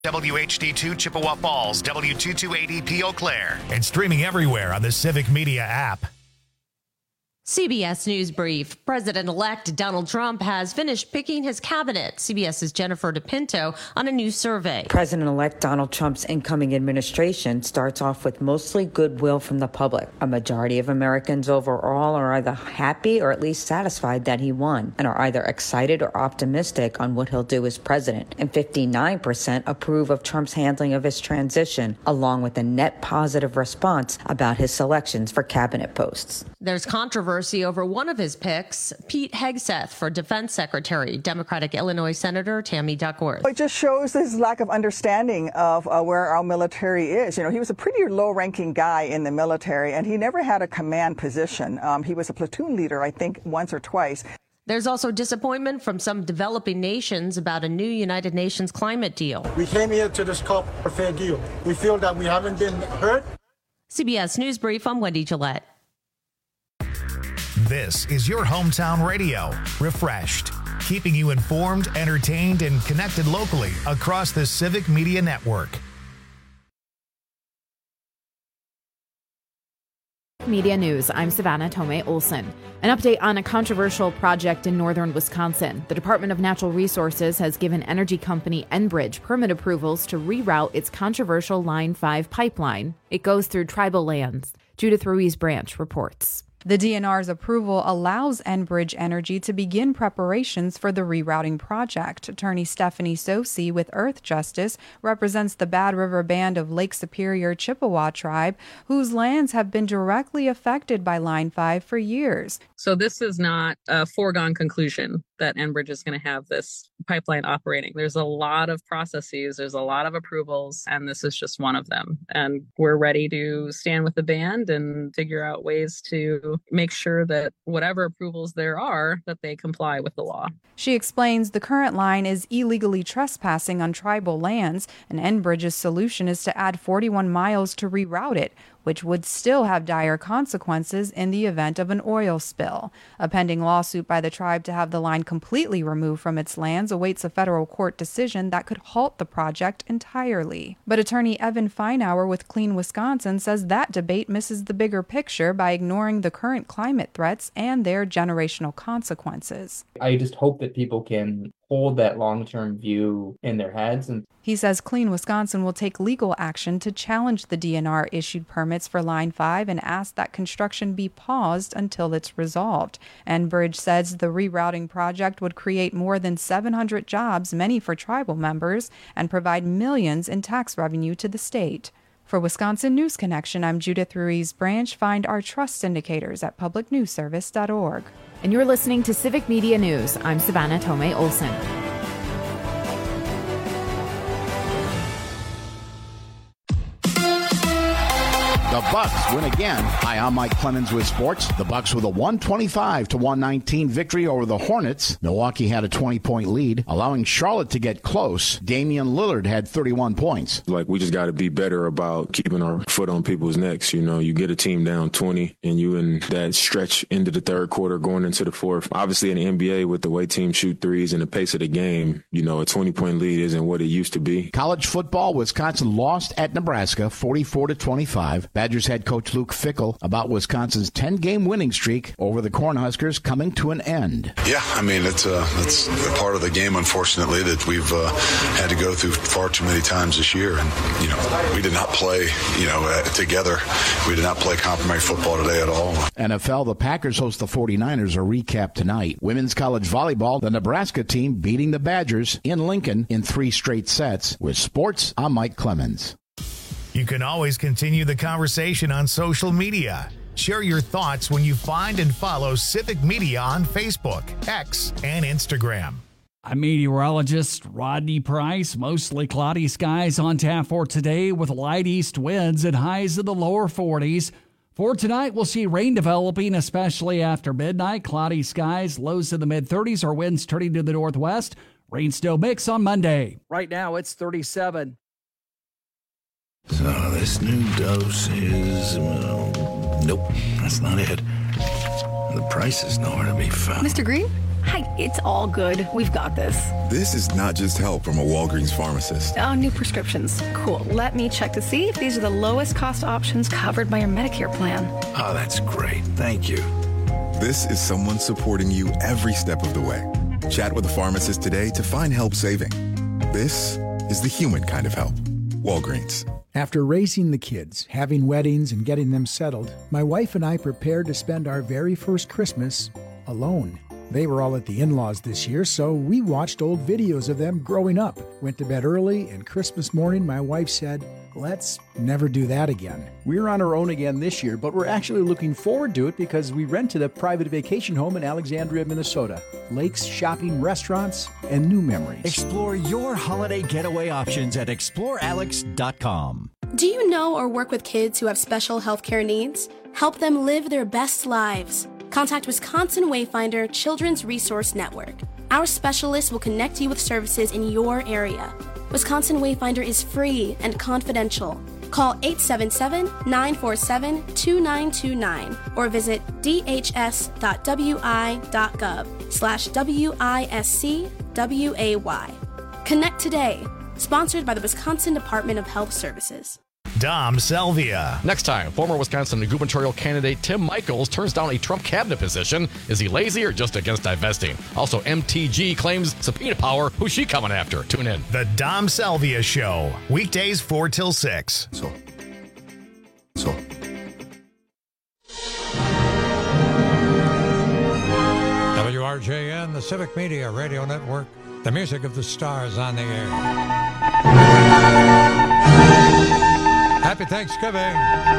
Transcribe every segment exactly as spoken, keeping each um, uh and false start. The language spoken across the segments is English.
W H D two Chippewa Falls, W two two eight E P Eau Claire, and streaming everywhere on the Civic Media app. C B S News Brief. President-elect Donald Trump has finished picking his cabinet. CBS's Jennifer DePinto on a new survey. President-elect Donald Trump's incoming administration starts off with mostly goodwill from the public. A majority of Americans overall are either happy or at least satisfied that he won and are either excited or optimistic on what he'll do as president. And fifty-nine percent approve of Trump's handling of his transition, along with a net positive response about his selections for cabinet posts. There's controversy over one of his picks, Pete Hegseth for defense secretary, Democratic Illinois Senator Tammy Duckworth. It just shows his lack of understanding of uh, where our military is. You know, he was a pretty low-ranking guy in the military, and he never had a command position. Um, he was a platoon leader, I think, once or twice. There's also disappointment from some developing nations about a new United Nations climate deal. We came here to this COP for a fair deal. We feel that we haven't been heard. C B S News Brief, I'm Wendy Gillette. This is your hometown radio, Refreshed, keeping you informed, entertained, and connected locally across the Civic Media Network. Media News, I'm Savannah Tomei Olson. An update on a controversial project in northern Wisconsin. The Department of Natural Resources has given energy company Enbridge permit approvals to reroute its controversial Line five pipeline. It goes through tribal lands. Judith Ruiz Branch reports. The D N R's approval allows Enbridge Energy to begin preparations for the rerouting project. Attorney Stephanie Sosi with Earth Justice represents the Bad River Band of Lake Superior Chippewa tribe, whose lands have been directly affected by Line five for years. So this is not a foregone conclusion that Enbridge is going to have this pipeline operating. There's a lot of processes, there's a lot of approvals, and this is just one of them. And we're ready to stand with the band and figure out ways to make sure that whatever approvals there are, that they comply with the law. She explains the current line is illegally trespassing on tribal lands, and Enbridge's solution is to add forty-one miles to reroute it, which would still have dire consequences in the event of an oil spill. A pending lawsuit by the tribe to have the line completely removed from its lands awaits a federal court decision that could halt the project entirely. But attorney Evan Feinauer with Clean Wisconsin says that debate misses the bigger picture by ignoring the current climate threats and their generational consequences. I just hope that people can hold that long-term view in their heads. And he says Clean Wisconsin will take legal action to challenge the D N R-issued permits for Line five and ask that construction be paused until it's resolved. Enbridge says the rerouting project would create more than seven hundred jobs, many for tribal members, and provide millions in tax revenue to the state. For Wisconsin News Connection, I'm Judith Ruiz Branch. Find our trust indicators at public news service dot org. And you're listening to Civic Media News. I'm Savannah Tomei Olson. The Bucks win again. Hi, I'm Mike Clemens with sports. The Bucks with a one twenty-five to one nineteen victory over the Hornets. Milwaukee had a twenty-point lead, allowing Charlotte to get close. Damian Lillard had thirty-one points. Like, we just got to be better about keeping our foot on people's necks. You know, you get a team down twenty, and you in that stretch into the third quarter going into the fourth. Obviously, in the N B A, with the way teams shoot threes and the pace of the game, you know, a twenty-point lead isn't what it used to be. College football, Wisconsin lost at Nebraska forty-four to twenty-five. Badgers head coach Luke Fickell about Wisconsin's ten-game winning streak over the Cornhuskers coming to an end. Yeah, I mean, it's a, it's a part of the game, unfortunately, that we've uh, had to go through far too many times this year. And, you know, we did not play, you know, uh, together. We did not play complimentary football today at all. N F L, the Packers host the forty-niners. A recap tonight. Women's college volleyball, the Nebraska team beating the Badgers in Lincoln in three straight sets. With sports, I'm Mike Clemens. You can always continue the conversation on social media. Share your thoughts when you find and follow Civic Media on Facebook, X, and Instagram. I'm meteorologist Rodney Price. Mostly cloudy skies on tap for today with light east winds and highs in the lower forties. For tonight, we'll see rain developing, especially after midnight. Cloudy skies, lows in the mid-thirties, or winds turning to the northwest. Rain still mix on Monday. Right now, it's thirty-seven. So this new dose is, well, nope, that's not it. The price is nowhere to be found. Mister Green? Hi, it's all good. We've got this. This is not just help from a Walgreens pharmacist. Oh, new prescriptions. Cool. Let me check to see if these are the lowest cost options covered by your Medicare plan. Oh, that's great. Thank you. This is someone supporting you every step of the way. Chat with a pharmacist today to find help saving. This is the human kind of help. Walgreens. After raising the kids, having weddings, and getting them settled, my wife and I prepared to spend our very first Christmas alone. They were all at the in-laws this year, so we watched old videos of them growing up, went to bed early, and Christmas morning my wife said, let's never do that again. We're on our own again this year, but we're actually looking forward to it because we rented a private vacation home in Alexandria, Minnesota. Lakes, shopping, restaurants, and new memories. Explore your holiday getaway options at explore alex dot com. Do you know or work with kids who have special healthcare needs? Help them live their best lives. Contact Wisconsin Wayfinder Children's Resource Network. Our specialists will connect you with services in your area. Wisconsin Wayfinder is free and confidential. Call eight seven seven, nine four seven, two nine two nine or visit d h s dot w i dot gov slash W I S C W A Y. Connect today. Sponsored by the Wisconsin Department of Health Services. Dom Salvia. Next time, former Wisconsin gubernatorial candidate Tim Michels turns down a Trump cabinet position. Is he lazy or just against divesting? Also, M T G claims subpoena power. Who's she coming after? Tune in. The Dom Salvia Show. Weekdays four till six. So. So. W R J N, the Civic Media Radio Network. The music of the stars on the air. Happy Thanksgiving.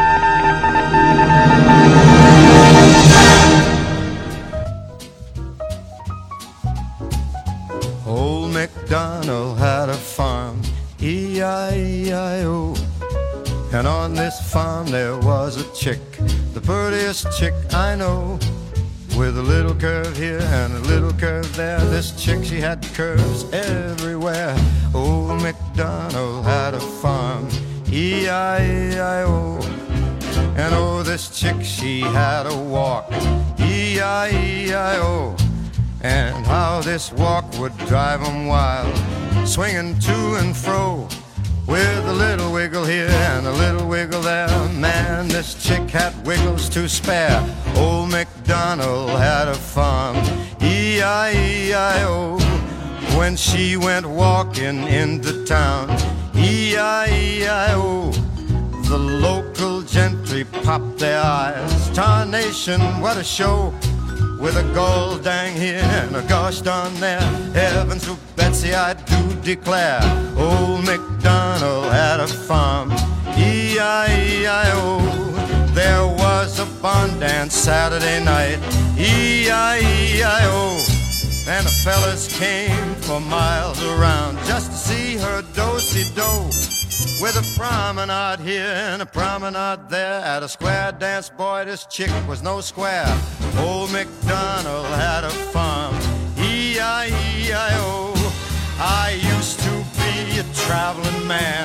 Old MacDonald had a farm, E I E I O. And on this farm there was a chick, the prettiest chick I know. With a little curve here and a little curve there, this chick, she had curves everywhere. Old MacDonald had a farm, E I E I O. And oh, this chick, she had a walk, E I E I O. And how this walk would drive 'em wild, swinging to and fro, with a little wiggle here and a little wiggle there. Man, this chick had wiggles to spare. Old MacDonald had a farm, E I E I O. When she went walking into town, E I E I O. The local gentry popped their eyes. Tarnation, what a show! With a gold dang here and a gosh darn there. Heavens to Betsy, I do declare, old MacDonald had a farm, E I E I O. There was a barn dance Saturday night, E I E I O. And the fellas came for miles around just to see her do-si-do. With a promenade here and a promenade there, at a square dance, boy, this chick was no square. Old MacDonald had a farm, E I E I O. I used to be a traveling man,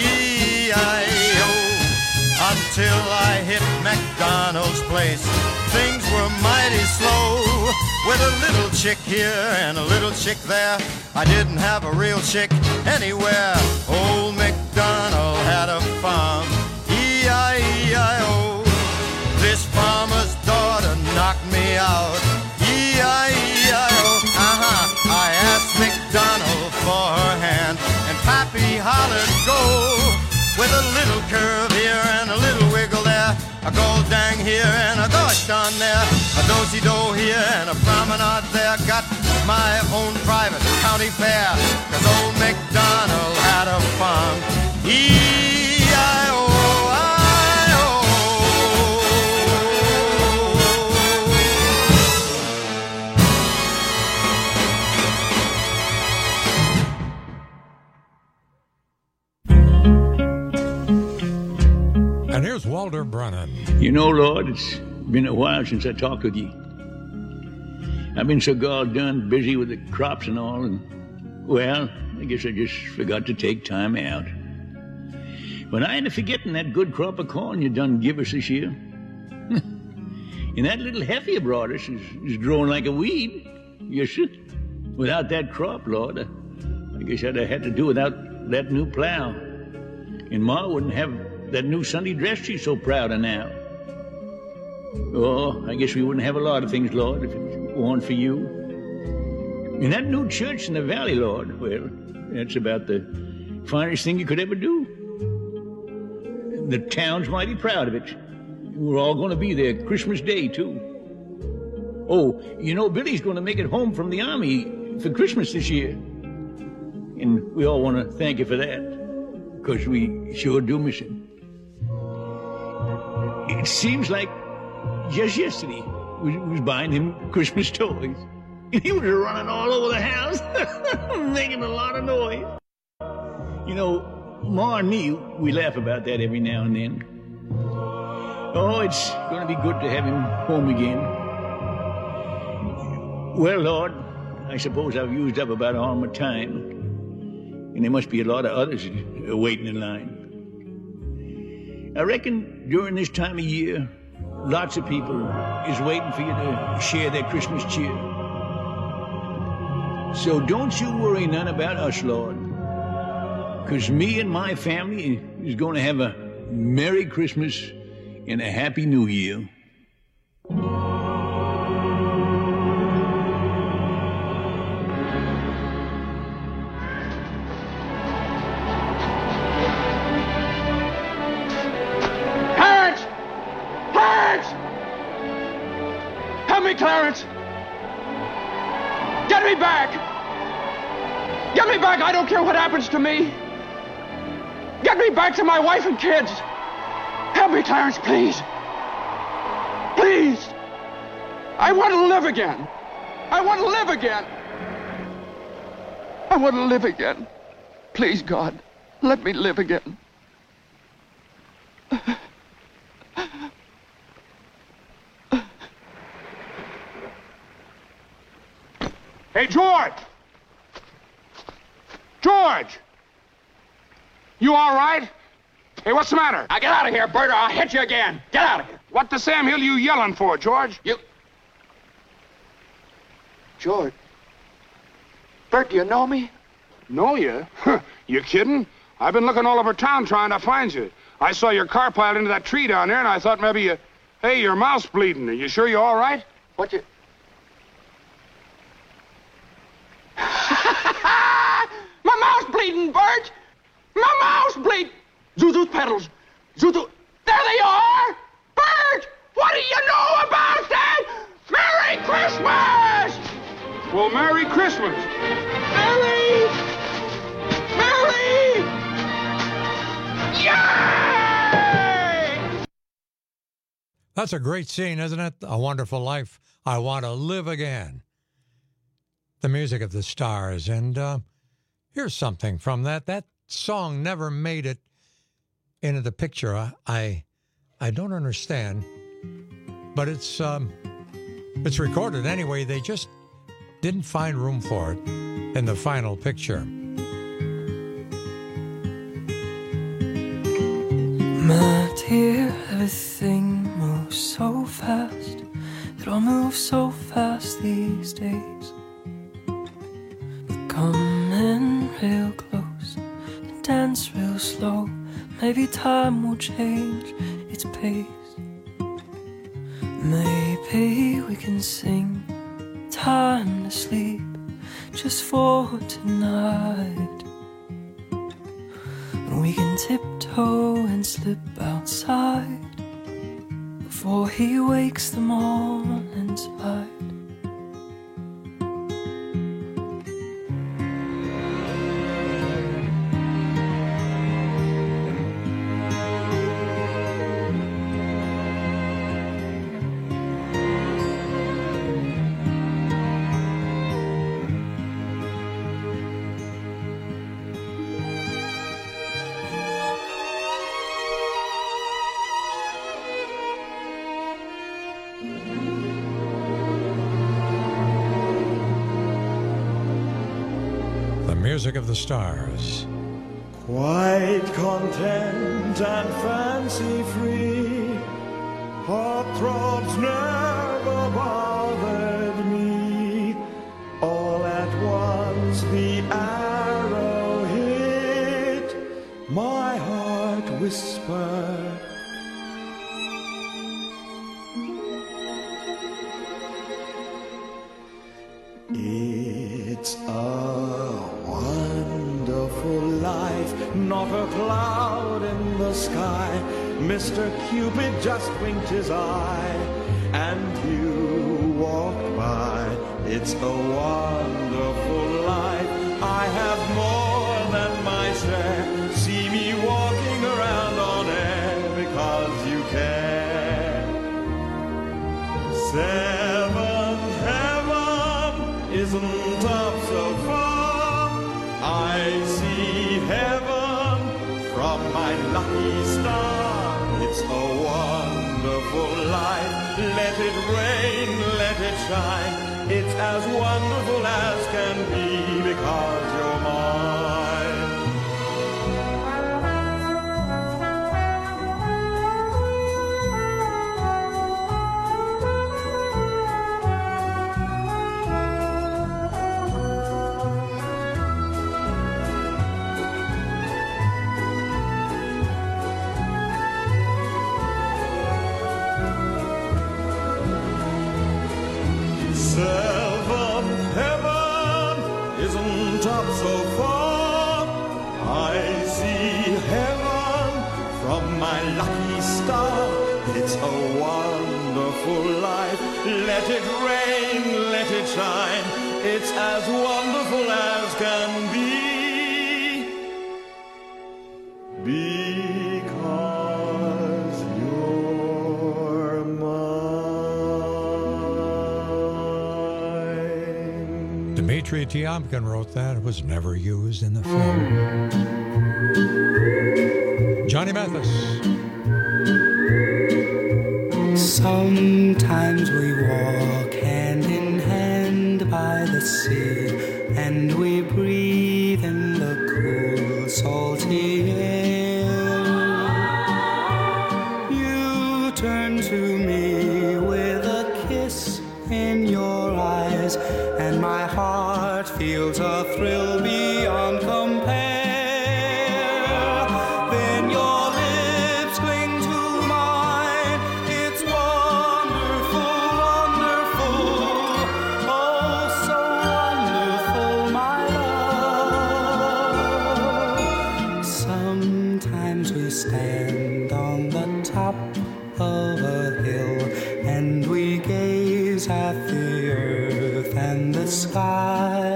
E I E O. Until I hit MacDonald's place, things were mighty slow. With a little chick here and a little chick there, I didn't have a real chick anywhere. Old MacDonald had a farm, E I E I O. This farmer's daughter knocked me out, E I E I O. Uh-huh, I asked MacDonald for her hand, and Pappy hollered, go! With a little curve here and a little wiggle there, a gold dang here and a gosh darn there, a do-si-do here and a promenade there. Got my own private county fair, 'cause old MacDonald had a farm, E I O. And here's Walter Brennan. You know, Lord, it's been a while since I talked with you. I've been so god done busy with the crops and all, and, well, I guess I just forgot to take time out. But I ain't forgetting that good crop of corn you done give us this year. And that little heifer you brought us is, is growing like a weed. Yes, sir. Without that crop, Lord, I guess I'd have had to do without that new plow. And Ma wouldn't have that new Sunday dress she's so proud of now. Oh, I guess we wouldn't have a lot of things, Lord, if it weren't for you. And that new church in the valley, Lord, well, that's about the finest thing you could ever do. The town's mighty proud of it. We're all going to be there Christmas Day, too. Oh, you know, Billy's going to make it home from the Army for Christmas this year. And we all want to thank you for that, because we sure do miss him. It seems like just yesterday we was buying him Christmas toys. And he was running all over the house, making a lot of noise. You know, Ma and me, we laugh about that every now and then. Oh, it's going to be good to have him home again. Well, Lord, I suppose I've used up about all my time. And there must be a lot of others waiting in line. I reckon during this time of year, lots of people is waiting for you to share their Christmas cheer. So don't you worry none about us, Lord. Because me and my family is going to have a Merry Christmas and a Happy New Year. Clarence! Clarence! Help me, Clarence! Get me back! Get me back! I don't care what happens to me! Get me back to my wife and kids! Help me, Clarence, please! Please! I want to live again! I want to live again! I want to live again. Please, God, let me live again. Hey, George! George! You all right? Hey, what's the matter? Now get out of here, Bert, or I'll hit you again. Get out of here. What the Sam Hill you yelling for, George? You... George. Bert, do you know me? Know you? You kidding? I've been looking all over town trying to find you. I saw your car piled into that tree down there, and I thought maybe you... Hey, your mouth's bleeding. Are you sure you're all right? What you... My mouth's bleeding, Bert! My mouth's bleeding! Zuzu's pedals! Zuzu... There they are! Bert! What do you know about that? Merry Christmas! Well, Merry Christmas! Merry! Merry! Yay! That's a great scene, isn't it? A Wonderful Life. I Want to Live Again. The music of the Stars. And uh, here's something from that. That song never made it into the picture. I I, I don't understand, but it's um, it's recorded anyway. They just didn't find room for it in the final picture. My dear, everything moves so fast. It all moves so fast these days. Come in real close and dance real slow. Maybe time will change its pace. Maybe we can sing time to sleep just for tonight. And we can tiptoe and slip outside before he wakes the morning's light. Music of the Stars. Quite content and fancy-free, heart throbs never bothered me. my heart whispered. It's a wonderful life, not a cloud in the sky. Mister Cupid just winked his eye, and you walked by. It's a wonderful life. I have more than my share. See me walking around on air because you care. Seventh heaven isn't up so far. I see heaven from my lucky star. It's a wonderful life. Let it rain, let it shine. It's as wonderful as can be because you're mine. Seventh heaven isn't up so far. I see heaven from my lucky star. It's a wonderful life. Let it rain, let it shine. It's as wonderful as can be. Because you're mine. Dmitri Tiomkin wrote that. It was never used in the film. Johnny Mathis. Sometimes we walk hand in hand by the sea, and we breathe in the cool, salty air. You turn to me with a kiss in your eyes, and my heart feels a thrill beyond compare. Then your lips cling to mine. It's wonderful, wonderful. Oh, so wonderful, my love. Sometimes we stand on the top of a hill, and we gaze at the earth and the sky.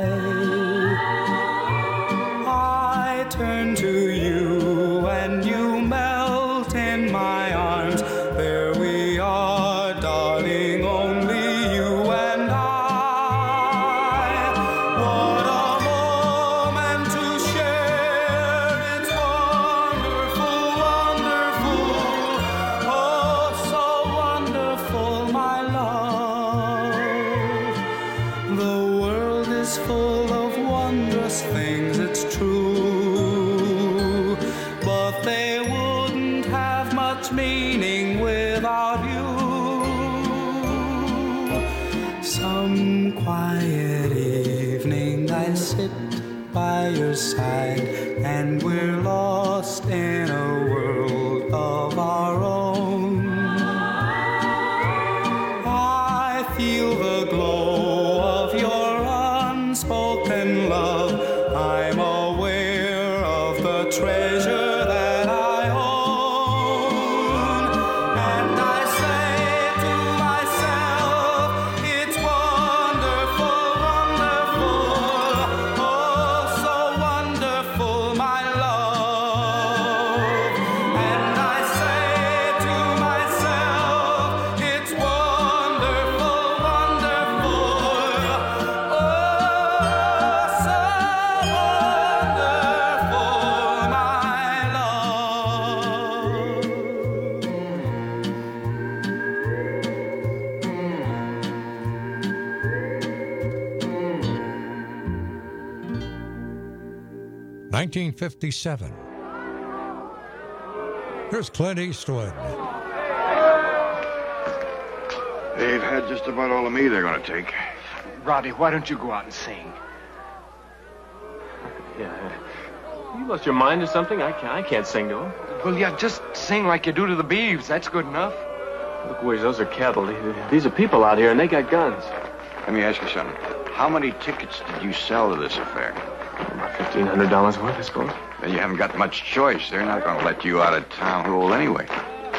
I turn to you and you melt in my arms. There we are, darling, only you and I. What a moment to share. It's wonderful, wonderful. Oh, so wonderful, my love. The world is full of wondrous things, it's true, but they wouldn't have much meaning without you. Some quiet evening I sit by your side, and we're lost in a world of our own. I feel the glow of your unspoken love. I'm aware of the treasure that I own. And I say to myself, it's wonderful, wonderful. Oh, so wonderful, my love. And I say to myself, it's wonderful, wonderful. Oh, so wonderful, my love. nineteen fifty-seven. Here's Clint Eastwood. They've had just about all of me they're going to take. Robbie, why don't you go out and sing? Yeah. You lost your mind or something? I can't, I can't sing to him. Well, yeah, just sing like you do to the beeves. That's good enough. Look, Wiz, those are cattle. These are people out here, and they got guns. Let me ask you something. How many tickets did you sell to this affair? About fifteen hundred dollars worth, I suppose. Then you haven't got much choice. They're not going to let you out of town hall anyway.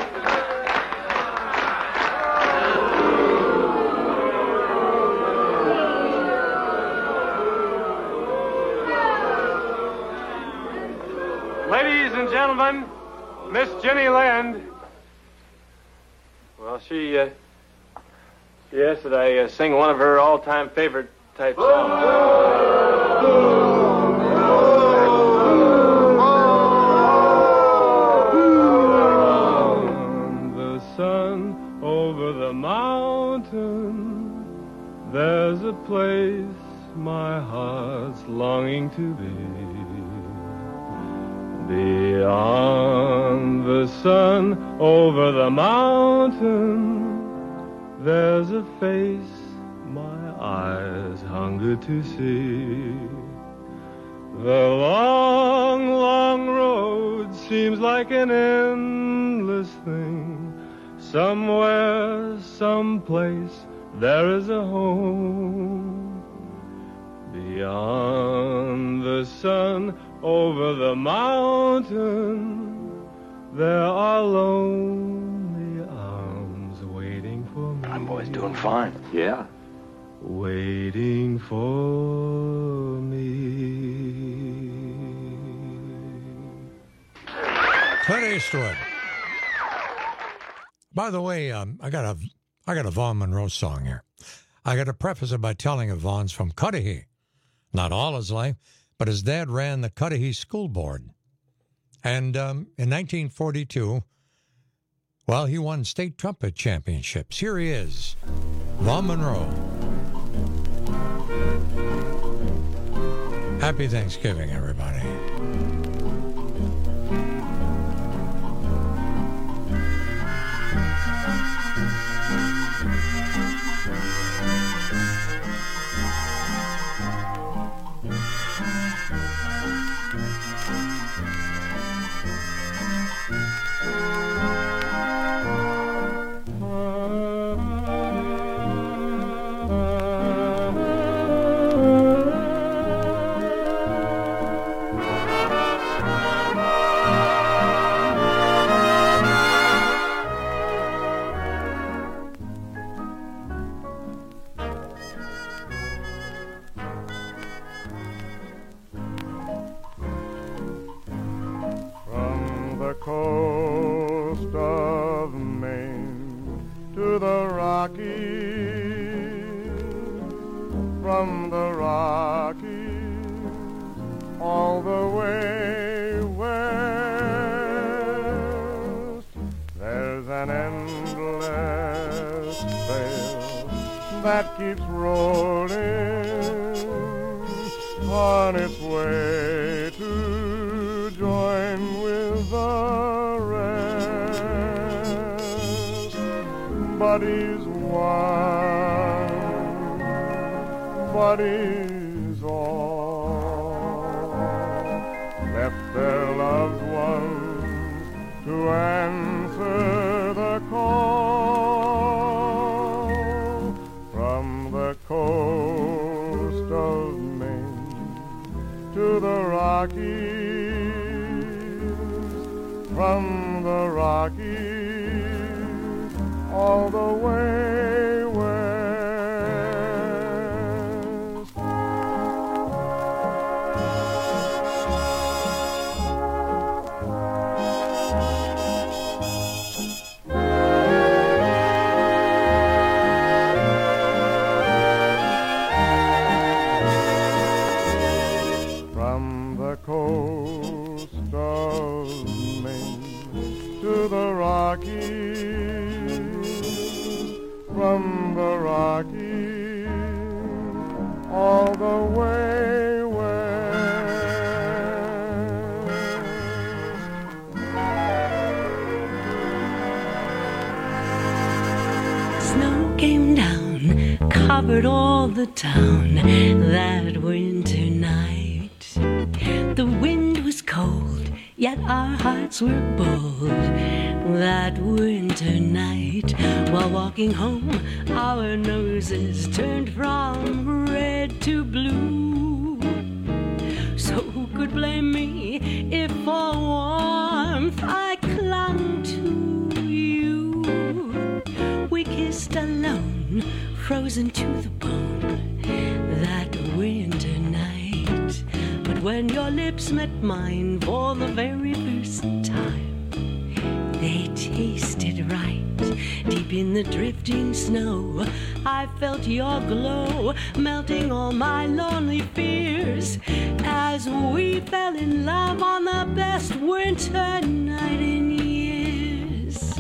Ladies and gentlemen, Miss Jenny Land. Well, she, uh, she asked that I uh, sing one of her all-time favorite type songs. The sun over the mountain, there's a place my heart's longing to be. Beyond the sun, over the mountain, there's a face my eyes hunger to see. The long, long road seems like an endless thing. Somewhere, someplace, there is a home. Beyond the sun, over the mountain, there are lonely arms waiting for me. My boy's doing fine. Yeah. Waiting for me. Clint Eastwood. By the way, um, I got a I got a Vaughn Monroe song here. I got to preface it by telling you Vaughn's from Cudahy. Not all his life, but his dad ran the Cudahy School Board. And um, in nineteen forty-two, well, he won state trumpet championships. Here he is, Vaughn Monroe. Happy Thanksgiving, everybody. Coast of Maine to the Rockies, from the Rockies all the way west. There's an endless sail that keeps rolling on its way to join with the rest. But he's one, but he's all, left their loved ones to answer the call from the coast of Maine to the Rockies, from the Rockies all the way west. From the coast of Maine to the Rockies, from the Rockies all the way west. Snow came down, covered all the town that winter night. The wind was cold yet our hearts were bold. That winter night, while walking home, our noses turned from red to blue. So who could blame me if for warmth I clung to you? We kissed alone, frozen to the bone, that winter night. But when your lips met mine for the very first time, they tasted right. Deep in the drifting snow, I felt your glow, melting all my lonely fears, as we fell in love on the best winter night in years.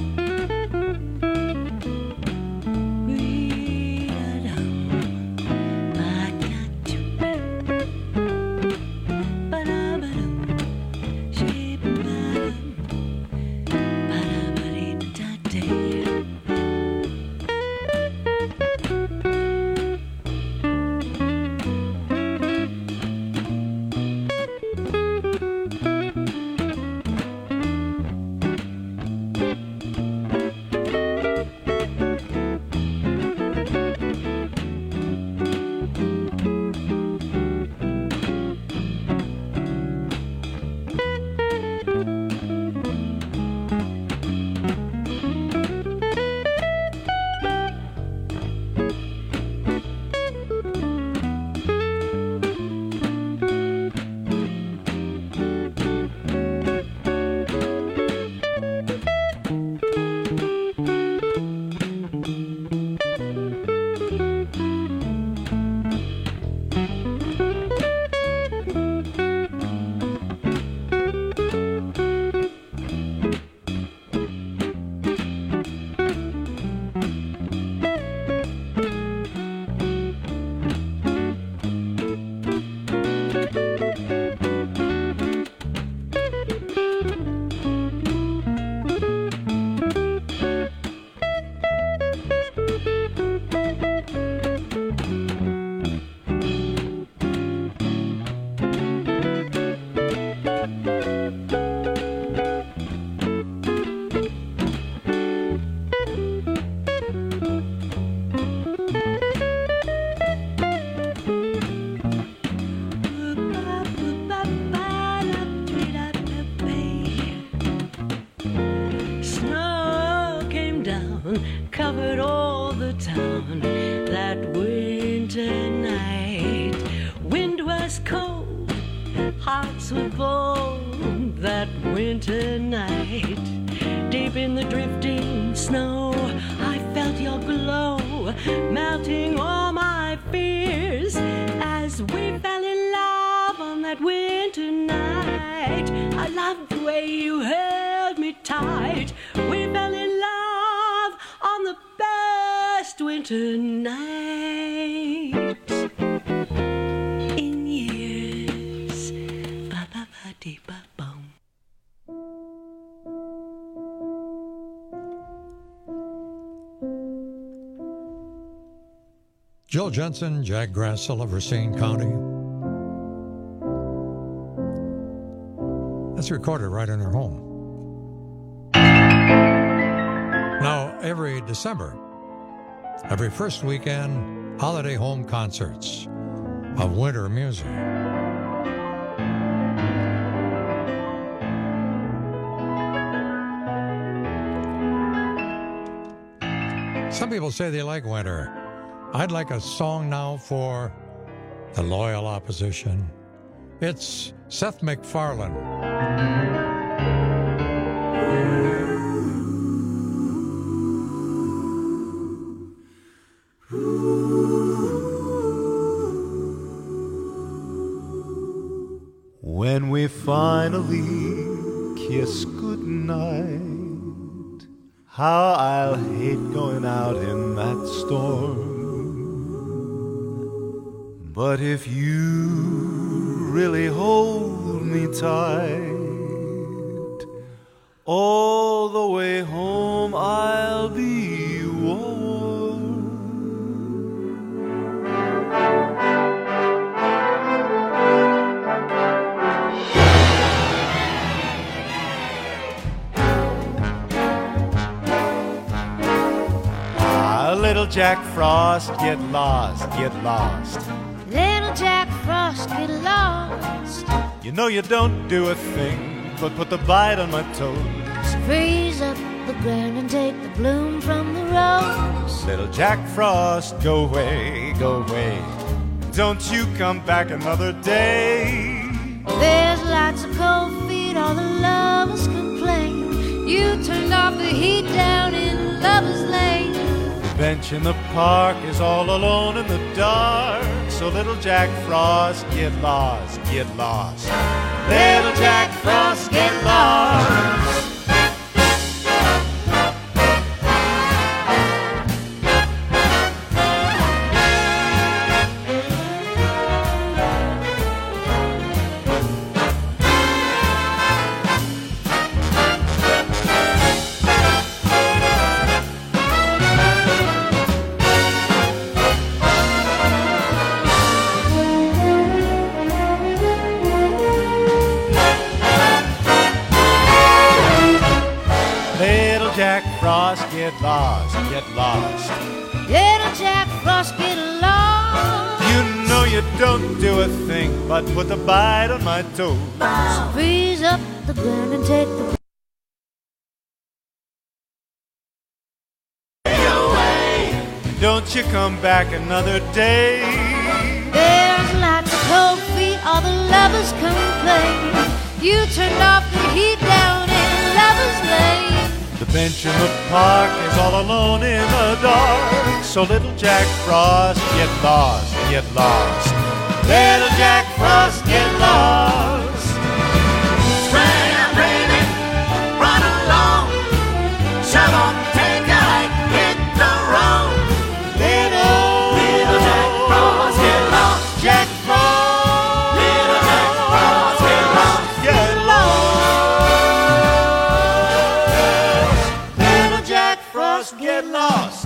Covered all the town that winter night. Wind was cold, hearts were bold that winter night. Deep in the drifting snow, I felt your glow, melting all my fears as we fell in love on that winter night. I loved the way you held me tight. We fell in love on the best winter night in years. Ba ba ba dee ba bum. Jill Jensen, Jack Grassel of Racine County. That's recorded right in her home. Now, every December, every first weekend, holiday home concerts of winter music. Some people say they like winter. I'd like a song now for the loyal opposition. It's Seth MacFarlane. When we finally kiss goodnight, how I'll hate going out in that storm. But if you really hold me tight, all the way home I'll be warm. Jack Frost, get lost, get lost. Little Jack Frost, get lost. You know you don't do a thing but put the bite on my toes. Freeze up the ground and take the bloom from the rose. Little Jack Frost, go away, go away. Don't you come back another day. There's lots of cold feet, all the lovers complain. You turned off the heat down in Lover's Lane. The bench in the park is all alone in the dark. So little Jack Frost, get lost, get lost. Little Jack Frost, get lost. Get lost, get lost. Little Jack Frost, get lost. You know you don't do a thing but put the bite on my toe. So freeze up the ground and take the away. Don't you come back another day. There's lots of cold feet, all the lovers complain. You turned off the heat down in Lover's Lane. The bench in the park is all alone in the dark. So little Jack Frost, get lost, get lost. Little Jack Frost, get lost. Swing, baby, run along. Shove on, take a hike, hit the road. Little, little Jack Frost, get lost. Jack Frost, little Jack Frost, get lost. Get lost. Get lost.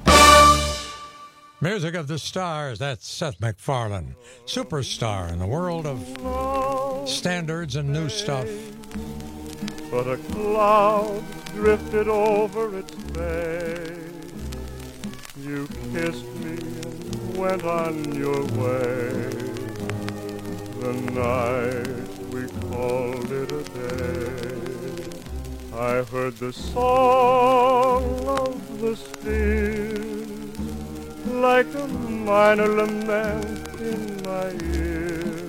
Music of the Stars, that's Seth MacFarlane, superstar in the world of standards and new stuff. But a cloud drifted over its face. You kissed me and went on your way. The night we called it a day. I heard the song of the spheres like a minor lament in my ear.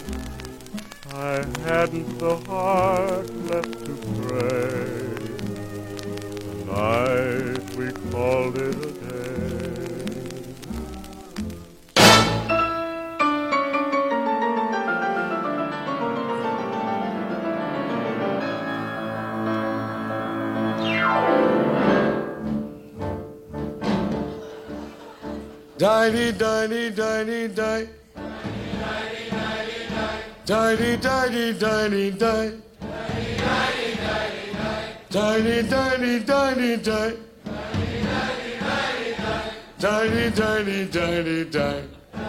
I hadn't the heart left to pray. The night we called it a day. Die-dee, die-dee, die-dee, die. Die-dee, die-dee, die-dee, die. Die-dee, die-dee, die-dee, die. Die-dee, die-dee, die-dee, die.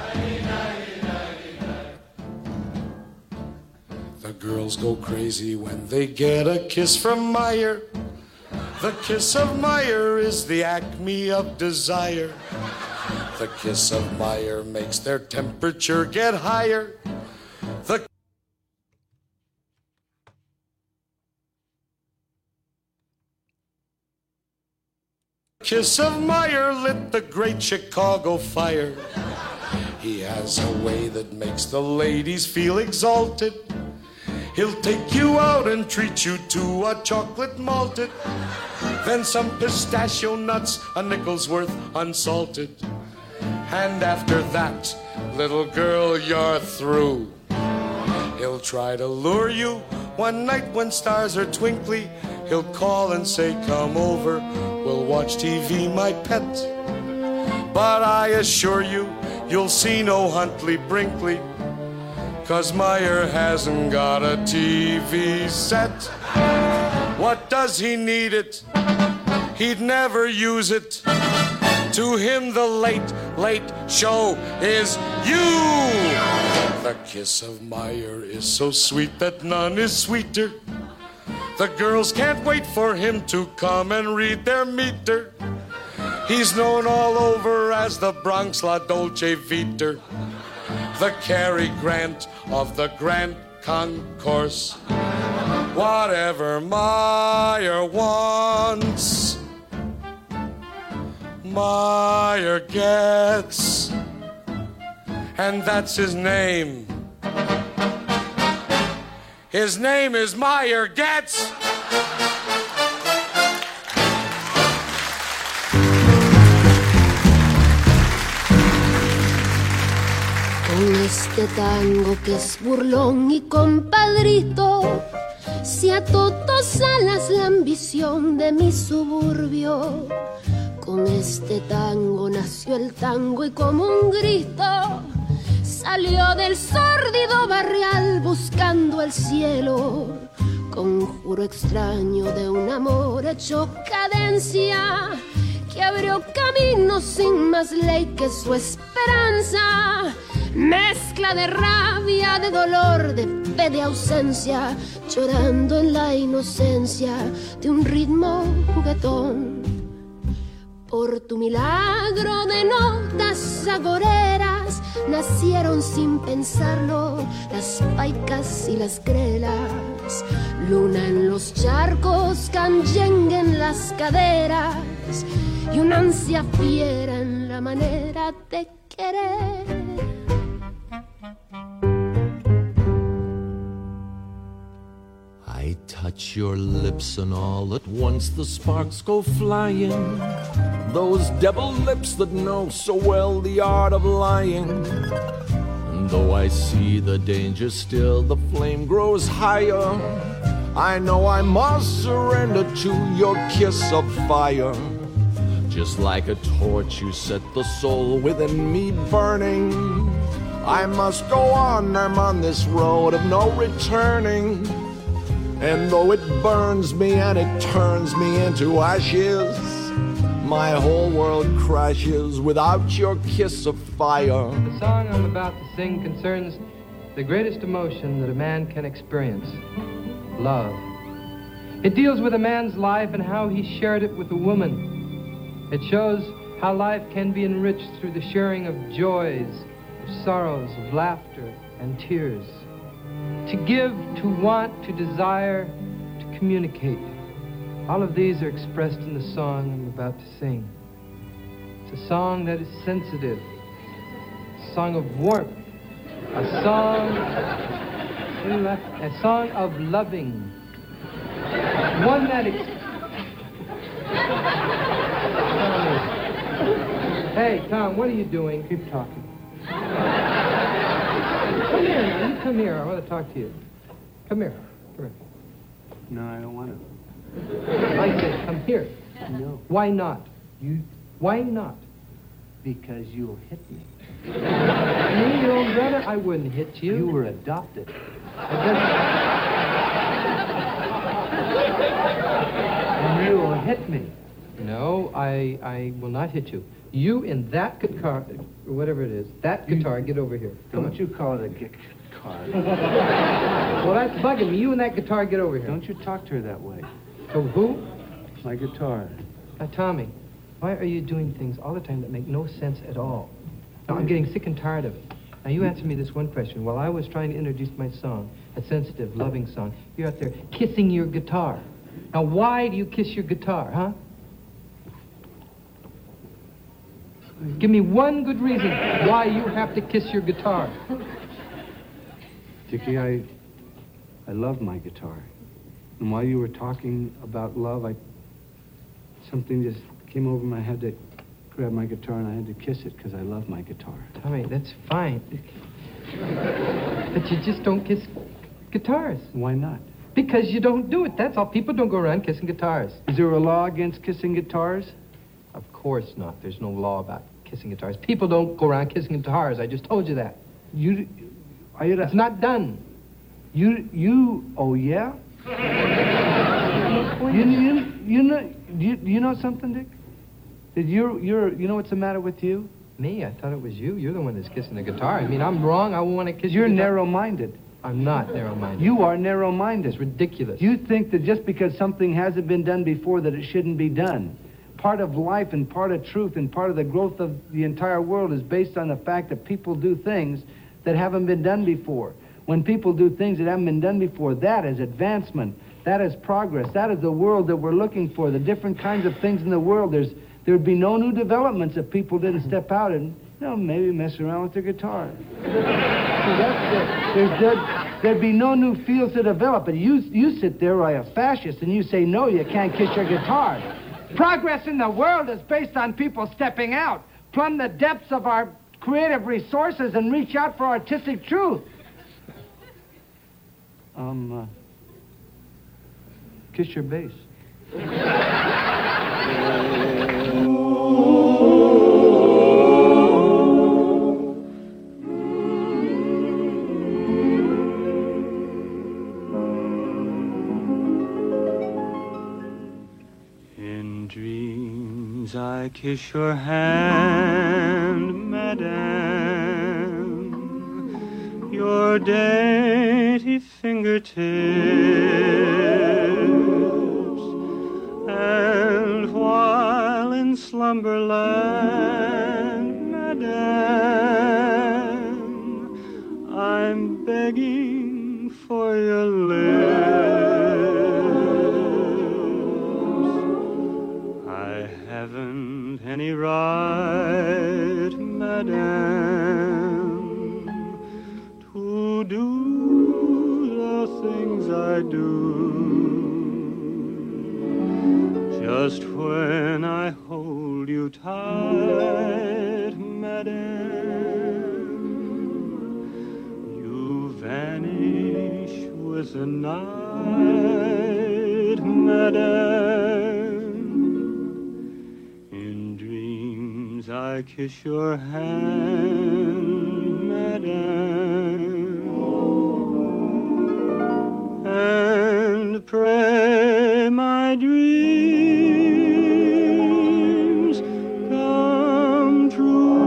The girls go crazy when they get a kiss from Meyer. The kiss of Meyer is the acme of desire. The kiss of Meyer makes their temperature get higher. The kiss of Meyer lit the great Chicago fire. He has a way that makes the ladies feel exalted. He'll take you out and treat you to a chocolate malted. Then some pistachio nuts, a nickel's worth unsalted. And after that, little girl, you're through. He'll try to lure you one night when stars are twinkly. He'll call and say, come over, we'll watch T V, my pet. But I assure you, you'll see no Huntley Brinkley, 'cause Meyer hasn't got a T V set. What does he need it? He'd never use it. To him the late, late show is you. The kiss of Meyer is so sweet that none is sweeter. The girls can't wait for him to come and read their meter. He's known all over as the Bronx La Dolce Vita, the Cary Grant of the Grand Concourse. Whatever Meyer wants, Meyer gets, and that's his name. His name is Meyer Getz. Con este tango que es burlón y compadrito, se ató dos alas la ambición de mi suburbio. Con este tango nació el tango y como un grito salió del sórdido barrial buscando el cielo. Conjuro extraño de un amor hecho cadencia que abrió camino sin más ley que su esperanza. Mezcla de rabia, de dolor, de fe, de ausencia, llorando en la inocencia de un ritmo juguetón. Por tu milagro de notas agoreras nacieron sin pensarlo las paicas y las grelas. Luna en los charcos, canyengue en las caderas y una ansia fiera en la manera de querer. I touch your lips and all at once the sparks go flying. Those devil lips that know so well the art of lying. And though I see the danger still, the flame grows higher. I know I must surrender to your kiss of fire. Just like a torch you set the soul within me burning. I must go on, I'm on this road of no returning. And though it burns me and it turns me into ashes, my whole world crashes without your kiss of fire. The song I'm about to sing concerns the greatest emotion that a man can experience, love. It deals with a man's life and how he shared it with a woman. It shows how life can be enriched through the sharing of joys, of sorrows, of laughter and tears. To give, to want, to desire, to communicate. All of these are expressed in the song I'm about to sing. It's a song that is sensitive, a song of warmth, a song, a song of loving, one that ex- Hey, Tom, what are you doing? Keep talking. Come here, now. You come here. I want to talk to you. Come here. Come here. No, I don't want to. I said, come here. No. Why not? You. Why not? Because you'll hit me. Me, your own brother? I wouldn't hit you. You were adopted. And you will hit me. No, I I will not hit you. You in that guitar, or whatever it is, that guitar, get over here. Come Don't on. you call it a guitar. Well, that's bugging me. You and that guitar, get over here. Don't you talk to her that way. To who? My guitar. Now, Tommy, why are you doing things all the time that make no sense at all? Now, I'm getting sick and tired of it. Now, you answer me this one question. While I was trying to introduce my song, a sensitive, loving song, you're out there kissing your guitar. Now, why do you kiss your guitar, huh? Give me one good reason why you have to kiss your guitar. Dickie, I, I love my guitar. And while you were talking about love, I, something just came over my head to grab my guitar, and I had to kiss it because I love my guitar. Tommy, that's fine. But you just don't kiss guitars. Why not? Because you don't do it. That's all. People don't go around kissing guitars. Is there a law against kissing guitars? Of course not. There's no law about kissing guitars. People don't go around kissing guitars. I just told you that. You, I, it's not done. You, you, oh yeah? you, you, you know, you, you know something, Dick? Did you, you're, you know what's the matter with you? Me? I thought it was you. You're the one that's kissing the guitar. I mean, I'm wrong. I want to kiss You're your guitar. narrow-minded. I'm not narrow-minded. You are narrow-minded. It's ridiculous. You think that just because something hasn't been done before that it shouldn't be done. part of life and part of truth and part of the growth of the entire world is based on the fact that people do things that haven't been done before. When people do things that haven't been done before, that is advancement. That is progress. That is the world that we're looking for, the different kinds of things in the world. There's, there'd be no new developments if people didn't step out and, you know, maybe mess around with their guitar. See, that's, there's, there'd, there'd be no new fields to develop. But you, you sit there like a fascist and you say, no, you can't kiss your guitar. Progress in the world is based on people stepping out, plumb the depths of our creative resources and reach out for artistic truth. Um, uh, kiss your bass. In dreams I kiss your hand, madame, your dainty fingertips, and while in slumberland, madame, I'm begging for your lips. I haven't any right, madame, to do the things I do. Just when I hold you tight, madame, you vanish with the night, madame. In dreams I kiss your hand, madame, and pray my dreams come true.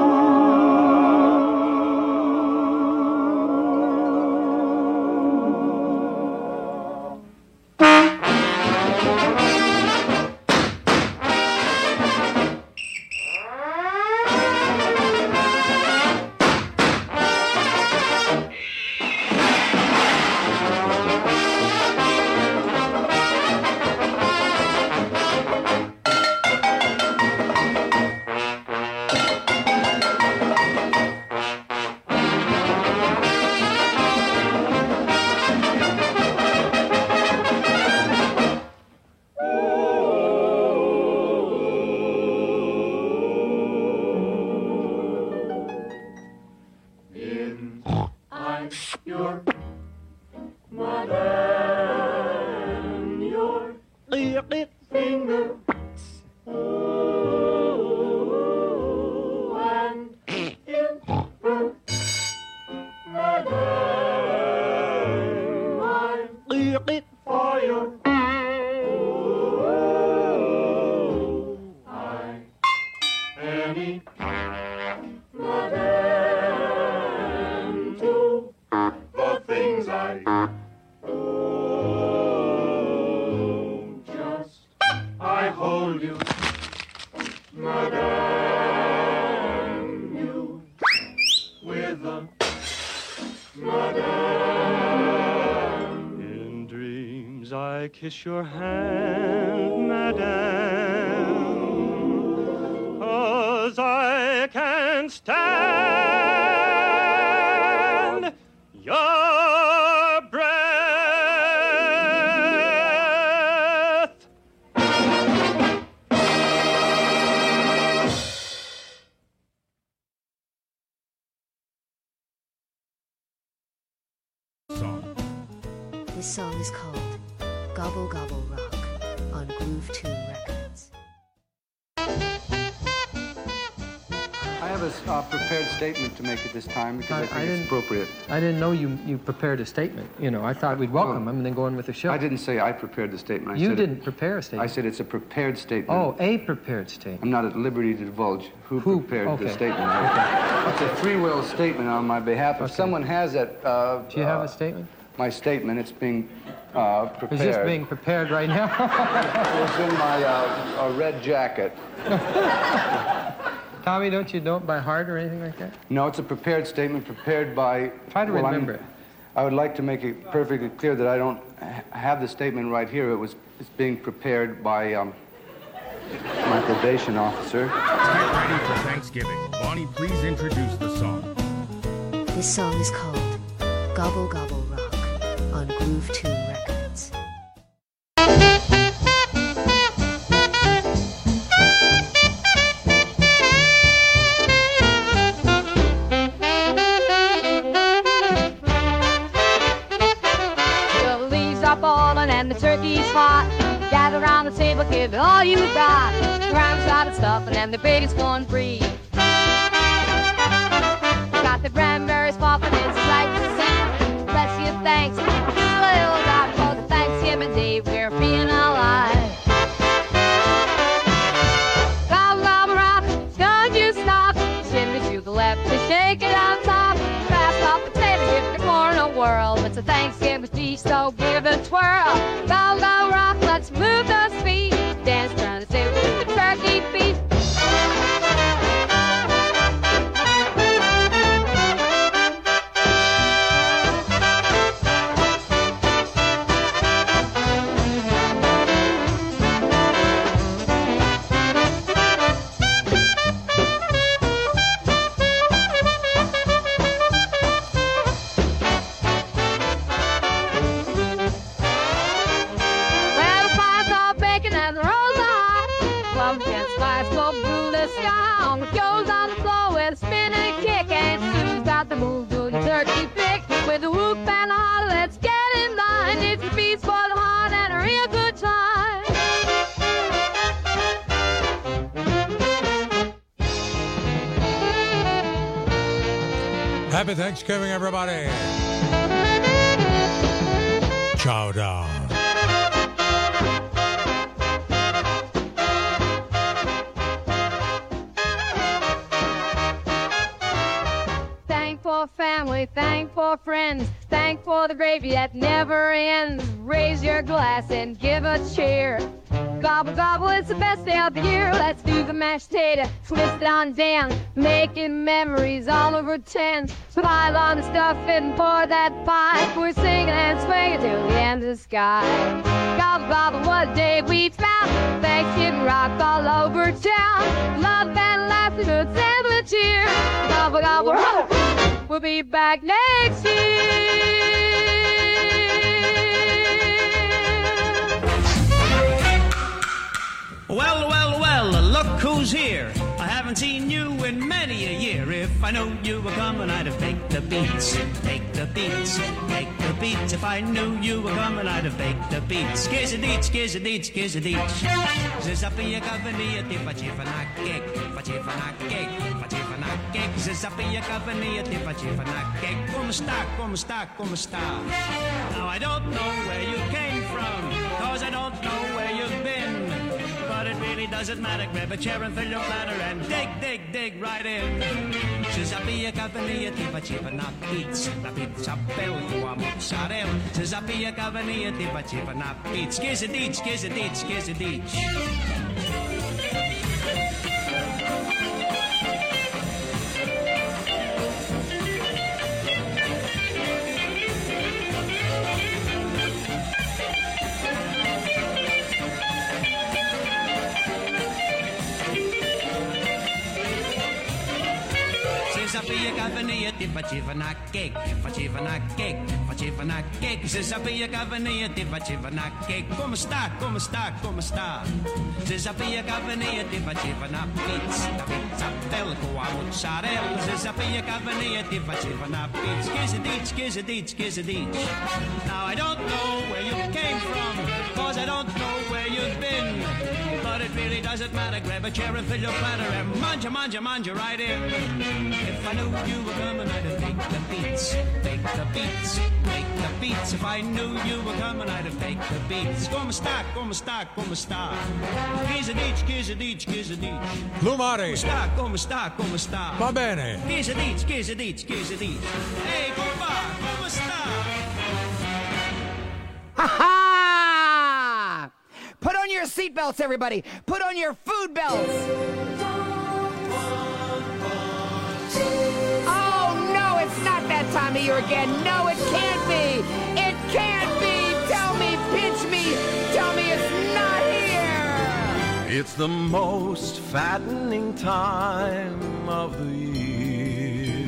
Kiss your hand, madame, 'cause I can't stand your breath. This song is called Gobble Gobble Rock on Groove Tune Records. I have a uh, prepared statement to make at this time because I, I think I it's appropriate. I didn't know you, you prepared a statement. You know, I thought we'd welcome oh. him and then go on with the show. I didn't say I prepared the statement. I you said didn't it, prepare a statement. I said it's a prepared statement. Oh, a prepared statement. I'm not at liberty to divulge who, who? prepared Okay. the statement. Okay. It's a free will statement on my behalf. If okay. someone has it... Uh, Do you have uh, a statement? my statement. It's being uh, prepared. Is this being prepared right now? It's in my uh, a red jacket. Tommy, don't you know it by heart or anything like that? No, it's a prepared statement, prepared by... Try to well, remember I'm, it. I would like to make it perfectly clear that I don't ha- have the statement right here. It was it's being prepared by um, my probation officer. Get ready for Thanksgiving. Bonnie, please introduce the song. This song is called Gobble Gobble Rock on Groove Tune Records. The leaves are falling and the turkey's hot. Gather around the table, give it all you got. The rhymes started stuffing and the baby's going free. Got the cranberries popping, it's a sight to see. Bless you, thanks, little God, for the Thanksgiving Day we're being alive. Gobble, gobble, rock, don't you stop. Shimmy to the left to shake it on top. Pass off potatoes, give the corn a whirl. It's a Thanksgiving feast, so give it a twirl. Gobble, gobble, rock, let's move those feet. Dance around the table with the turkey feet. Well, the fire's all baking and the rolls are hot. Pumpkin spice smoke through the sky. On the goes on the floor with a spinning kick. And Sue's got the move to the turkey pick. With a whoop and a holler, let's get in line. It's a feast for the heart and a real good time. Happy Thanksgiving, everybody. Chow down. Thank for family, thank for friends, thank for the gravy that never ends. Raise your glass and give a cheer. Gobble, gobble, it's the best day of the year. Let's do the mashed potato, twist it on down, making memories all over ten. Pile on the stuff and pour that pie. We're singing and swinging till the end of the sky. Gobble, gobble, what a day we found. Thanksgiving rock all over town. Love and laughter, good and cheer. Gobble, gobble, rock. We'll be back next year. Well, well, well, look who's here. I haven't seen you in many a year. If I knew you were coming, I'd have baked the beats. Bake the beats, bake the beats. If I knew you were coming, I'd have baked the beats. Skizzadeets, skizzadeets, skizzadeets. Zizapia gavania, tifachifanakek, fachifanakek, fachifanakek. Zizapia gavania, tifachifanakek. Kumusta, kumusta, kumusta. Now I don't know where you came from, cause I don't know where you've been. But it really doesn't matter. Grab a chair and fill your bladder and dig, dig, dig right in. Zizapia gavania, tifachifanakek. La pizza bell, tua mozzarella. Zizapia gavania, tifachifanakek. Skizzadeets, skizzadeets, skizzadeets. Zizapia gavania, tifachifanakek, fachifanakek, fachifanakek. Zizapia gavania, tifachifanakek. Kumusta, kumusta, kumusta. Zizapia gavania, tifachifanakek. La pizza bell, tua mozzarella. Zizapia gavania, tifachifanakek. Skizzadeets, skizzadeets, skizzadeets. Now I don't know where you came from, cause I don't know where you've been. But it really doesn't matter. Grab a chair and fill your platter and manja, manja, manja right in. If I knew you were coming, I'd have baked the beats, baked the beats, baked the beats. If I knew you were coming, I'd have baked the beats. Kumusta, kumusta, kumusta. Skizzadeets, skizzadeets, skizzadeets. Lumari. Kumusta, kumusta, kumusta. Va bene. Skizzadeets, skizzadeets, skizzadeets. Hey, compa, kumusta? Ha ha! Put on your seatbelts, everybody. Put on your food belts. Oh, no, it's not that time of year again. No, it can't be. It can't be. Tell me, pinch me. Tell me it's not here. It's the most fattening time of the year,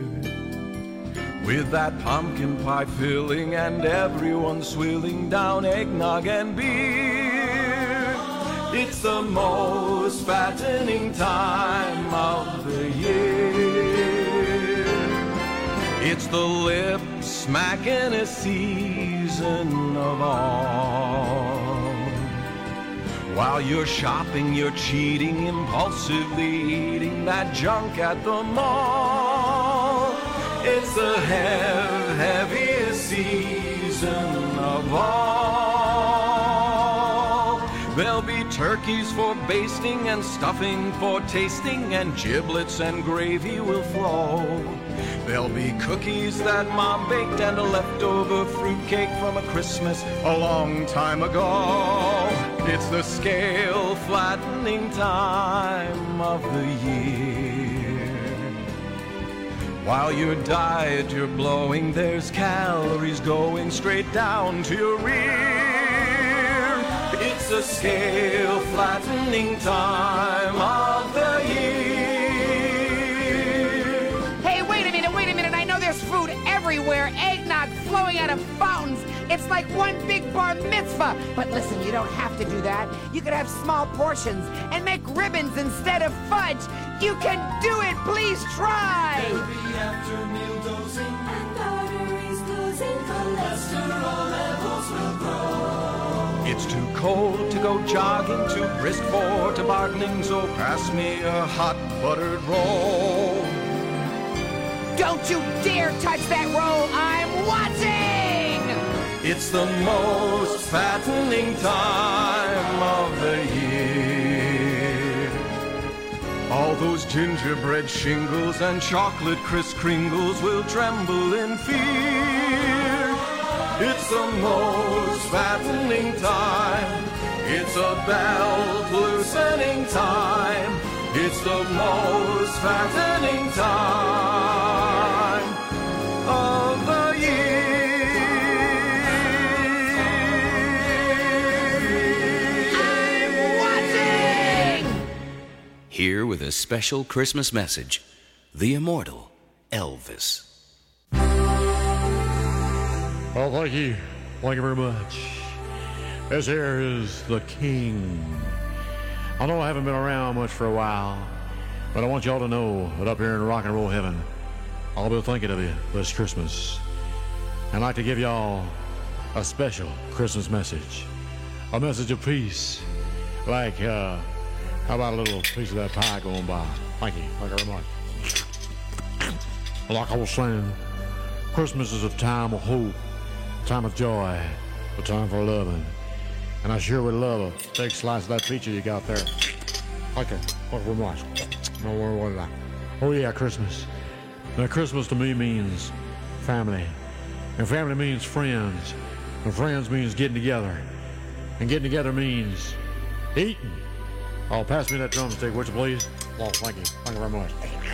with that pumpkin pie filling and everyone swilling down eggnog and beer. It's the most fattening time of the year. It's the lip smacking season of all. While you're shopping, you're cheating, impulsively eating that junk at the mall. It's the hev- heaviest season of all. There'll be turkeys for basting and stuffing for tasting, and giblets and gravy will flow. There'll be cookies that Mom baked and a leftover fruitcake from a Christmas a long time ago. It's the scale flattening time of the year. While your diet you're blowing, there's calories going straight down to your rear. It's the scale flattening time of the year. Hey, wait a minute, wait a minute. I know there's food everywhere. Eggnog flowing out of fountains. It's like one big bar mitzvah. But listen, you don't have to do that. You could have small portions and make ribbons instead of fudge. You can do it. Please try. Baby, after meal dosing and arteries losing, cholesterol levels will grow. It's too cold to go jogging, too brisk for tobogganing, so pass me a hot buttered roll. Don't you dare touch that roll. I'm watching. It's the most fattening time of the year. All those gingerbread shingles and chocolate Kris Kringles will tremble in fear. It's the most fattening time. It's a belt loosening time. It's the most fattening time of the year. I'm watching. Here with a special Christmas message, the immortal Elvis. Well, thank you. Thank you very much. This here is the King. I know I haven't been around much for a while, but I want y'all to know that up here in rock and roll heaven, I'll be thinking of you this Christmas. I'd like to give y'all a special Christmas message. A message of peace. Like, uh, how about a little piece of that pie going by? Thank you. Thank you very much. Like I was saying, Christmas is a time of hope, a time of joy, a time for loving. And I sure would love a big slice of that pizza you got there. Okay, what we watch? No, what was that? Oh yeah, Christmas. Now Christmas to me means family, and family means friends, and friends means getting together, and getting together means eating. Oh, pass me that drumstick, would you please? Oh, thank you, thank you very much.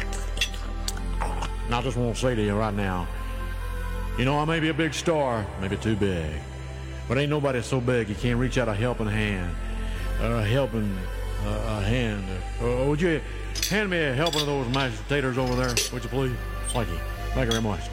And I just want to say to you right now, you know I may be a big star, maybe too big. But ain't nobody so big you can't reach out a helping hand, a helping uh, a hand. Uh, would you hand me a helping of those mashed potatoes over there, would you please? Thank you. Thank you very much.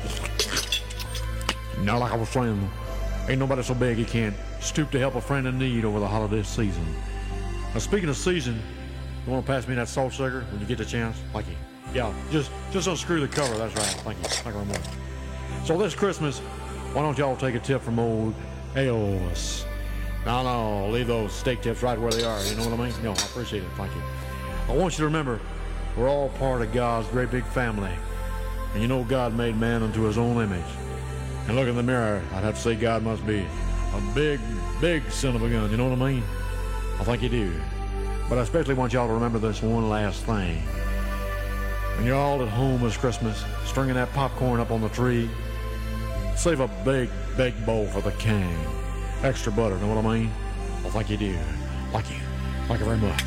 Now, like I was saying, ain't nobody so big you can't stoop to help a friend in need over the holiday season. Now, speaking of season, you want to pass me that salt sugar when you get the chance? Thank you. Yeah, just just unscrew the cover. That's right. Thank you. Thank you very much. So this Christmas, why don't y'all take a tip from old Elvis? No, no, leave those steak tips right where they are. You know what I mean? No, I appreciate it. Thank you. I want you to remember, we're all part of God's great big family. And you know God made man unto his own image. And look in the mirror, I'd have to say God must be a big, big son of a gun. You know what I mean? I think you do. But I especially want y'all to remember this one last thing. When you're all at home this Christmas, stringing that popcorn up on the tree, save a big, big bowl for the king. extra butter. Know what I mean? Well, thank you, dear. Thank you. Thank you very much.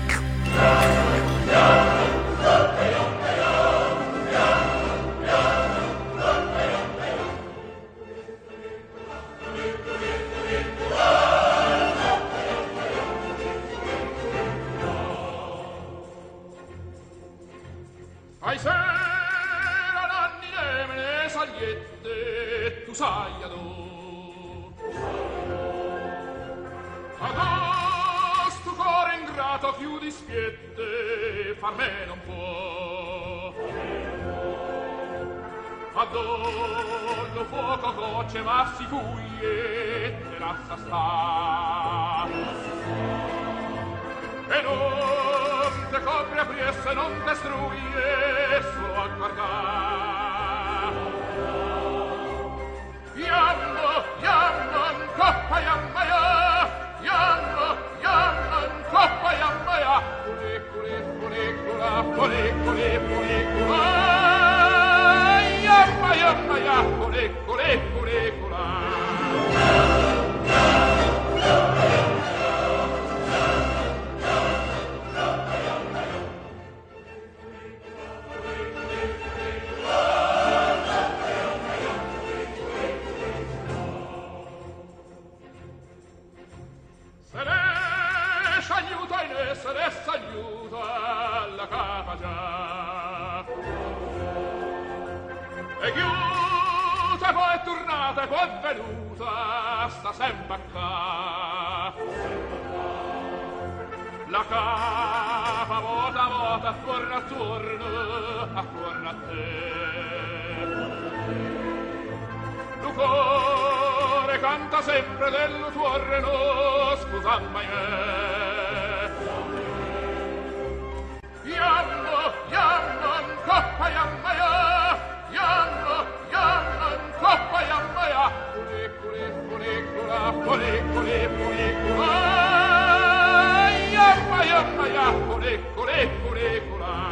Ai sera nanni le sagliette, tu sai adò. Adò stu cuore ingrato più di spiette, far me non può. Adò lo fuoco gocce ma si cuie, te lascia sta. E non te copri a priesse, non te struie, solo a guardar. Yammo, yammo, coppa yammaya, yammo, yammo, coppa yammaya, culiculi, culicula, culiculi, culicula, yamma, yammaya, culiculi, culicula. Se ne s'aiuta la capa già e chiusa poi è tornata e poi è venuta sta sempre qua la capa vota vota attorno attorno attorno a te il cuore canta sempre del tuo reno scusa mai Yammo, yammo, coppa yammaya, yammo, yammo, coppa yammaya, culiculi, culicula, culiculi, culicula, yamma, yammaya, culiculi, culicula.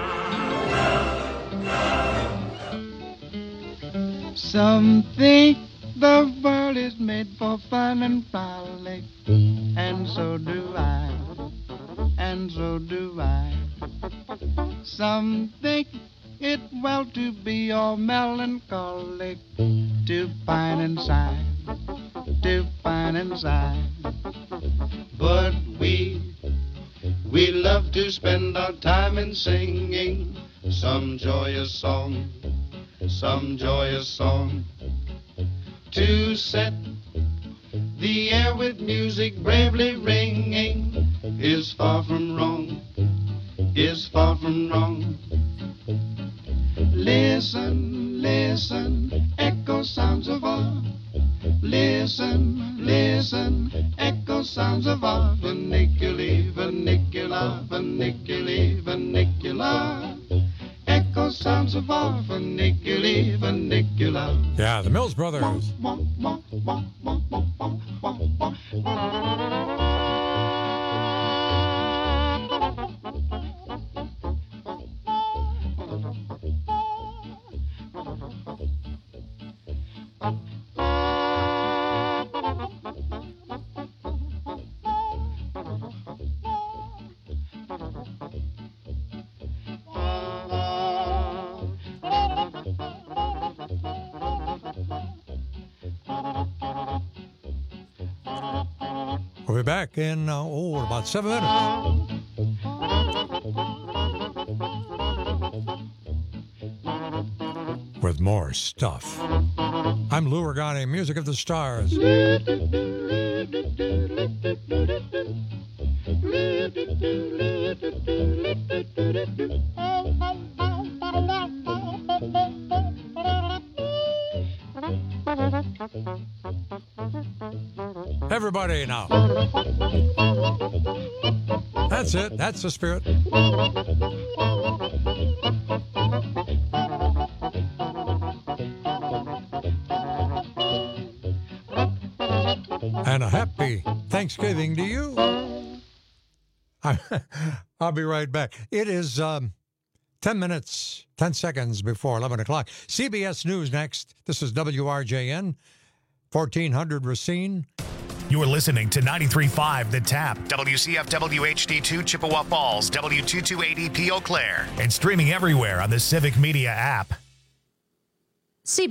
Some think the world is made for fun and frolic, and so do I, and so do I. Some think it well to be all melancholic, to pine and sigh, to pine and sigh. But we, we love to spend our time in singing some joyous song, some joyous song, to set the air with music bravely ringing is far from wrong, is far from wrong. Listen, listen, echo sounds of awe. Listen, listen, echo sounds of awe. Verniculi, vernicula, verniculi, vernicula. Echo sounds of awe. Verniculi, vernicula. Yeah, the Mills Brothers. We'll be back in, uh, oh, about seven minutes. With more stuff. I'm Lou Ragani, Music of the Stars. Everybody now. That's it. That's the spirit. And a happy Thanksgiving to you. I'll be right back. It is um, ten minutes, ten seconds before eleven o'clock. C B S News next. This is W R J N, fourteen hundred Racine. You're listening to ninety-three point five The Tap, W C F W H D two Chippewa Falls, W two two eight E P Eau Claire, and streaming everywhere on the Civic Media app. C B